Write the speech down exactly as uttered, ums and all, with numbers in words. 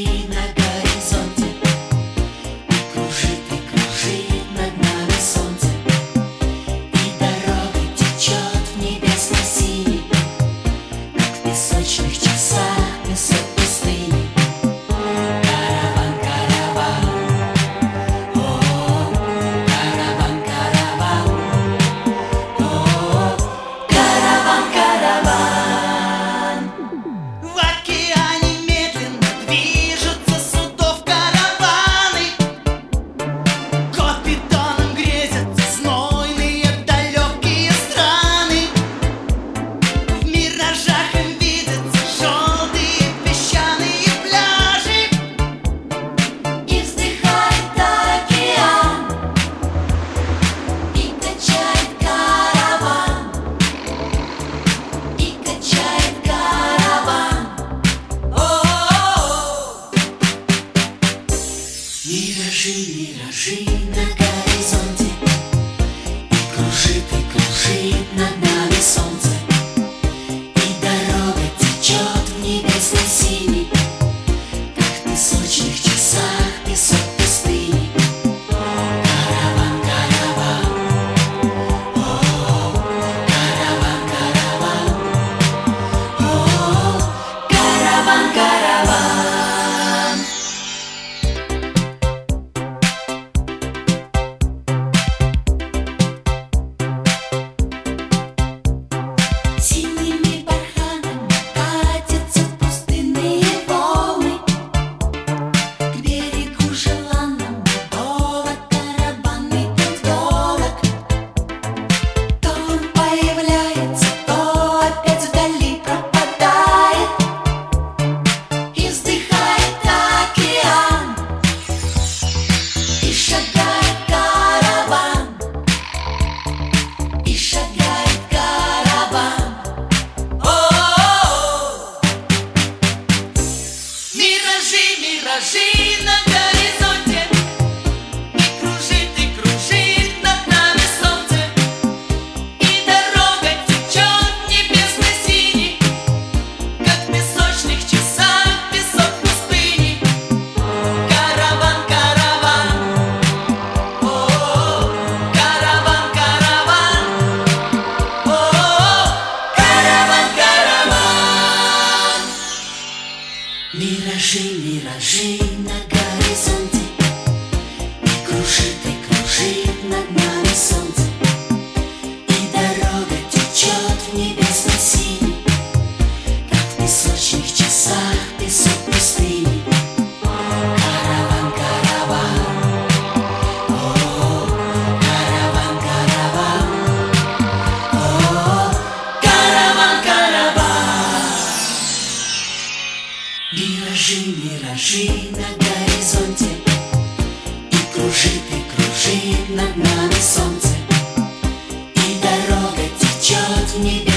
миражи на горизонте, и кружит, и кружит над нами солнце, и дорога течет в небесной синей, как в песочных часах песок пустыни. Караван, караван, о, караван, караван, о, караван, караван. В океане медленно движутся судов караваны, к питонам грезятся знойные далекие страны. В миражах им видятся желтые песчаные пляжи, И вздыхает океан, и качает караван, и качает караван. О-о-о! Миражи, миражи на горизонте, и кружит, и кружит над нами солнце, и дорога течет в небесной синей, как в песочных часах песок пустыни. Караван, караван, о, караван, караван, о, караван, караван. Синими барханами катятся пустынные волны, к берегу желанному долог караванный путь долог. То он появляется, то опять вдали пропадает, и вздыхает океан, и шагает караван, и шагает караван. О-о-о! миражи, миражи на горизонте, и кружит, и кружит над нами солнце, и дорога течет в небесной синей, как в песочных часах песок пустыни. Караван, караван, о, караван, караван, о, караван, караван. Миражи, миражи на горизонте, и кружит, и кружит над нами солнце, и дорога течет в небесной синей, как в песочных часах песок пустыни. Караван, караван, о, караван, караван, о, караван, караван. Миражи, миражи на горизонте, и кружит, и кружит над нами солнце, и дорога течет в небе.